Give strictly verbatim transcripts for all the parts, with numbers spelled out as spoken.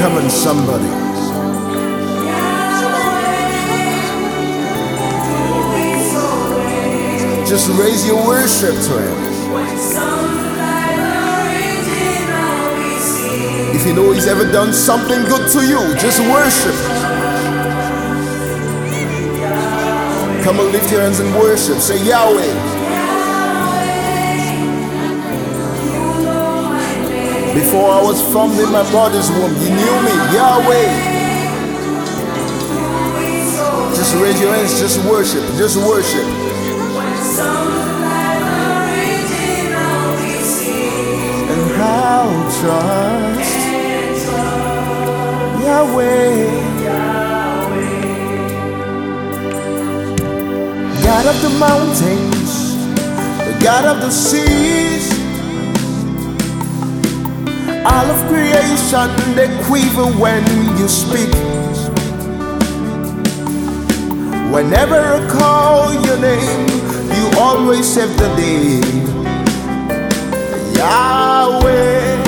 Come on, somebody. Just raise your worship to Him. If you know He's ever done something good to you, just worship. Come on, lift your hands and worship. Say Yahweh. Before I was formed in my mother's womb, you knew me, Yahweh. Just raise your hands, just worship, just worship. And I'll trust Yahweh, God of the mountains, the God of the seas. All of creation, they quiver when you speak. Whenever I call your name, you always save the day. Yahweh,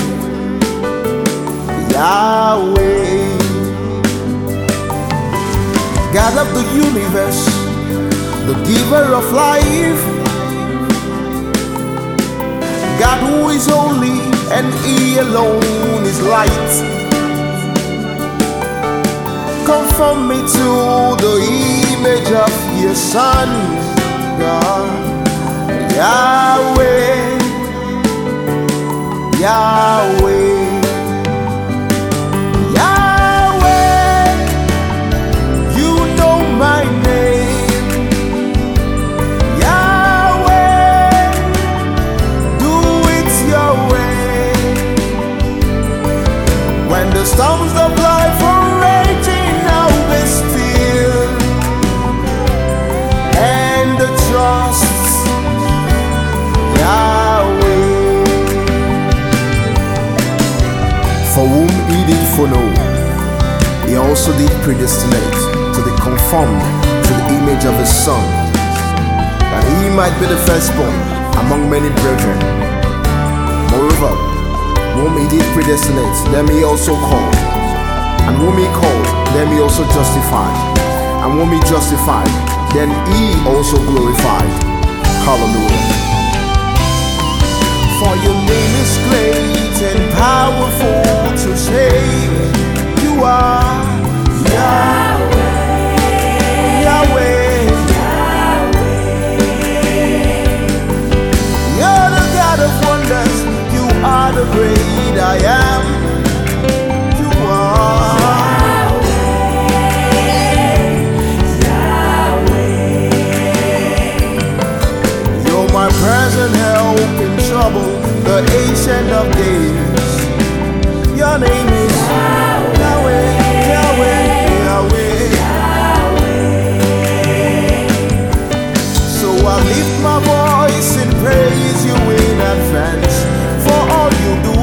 Yahweh, God of the universe, the giver of life, God who is holy and He alone is light. Conform me to the image of your Son, God. Yahweh, Yahweh, Yahweh, you know my name. Yahweh, do it your way. When the storms of life are raging, I'll be still and trust Yahweh. For whom He did foreknow, He also did predestinate to be conformed to the image of His Son, that He might be the firstborn among many brethren. Moreover, whom He did predestinate, them He also called. And whom He called, them He also justified. And whom He justified, then He also glorified. Hallelujah. For your name is great and powerful to save. You are Yahweh, Yahweh, you're the God of wonders. You are the great I am. You are Yahweh, Yahweh. You're my present help in trouble, the ancient of days. Your name is Yahweh, Yahweh, Yahweh, Yahweh. So I lift my voice and praise You in advance for all You do.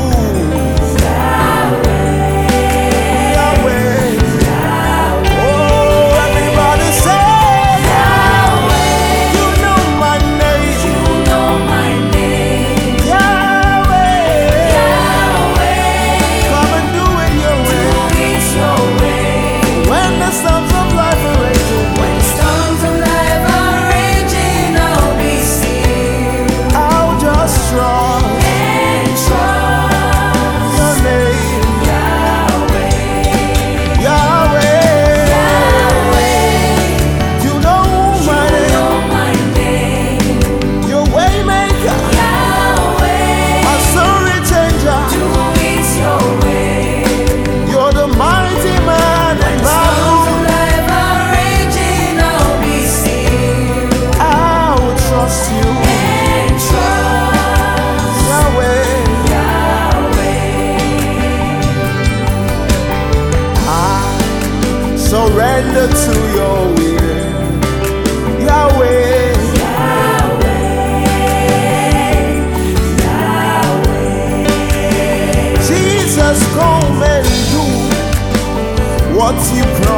Surrender to Your will, Yahweh, Yahweh, Yahweh. Jesus, come and do what You promised.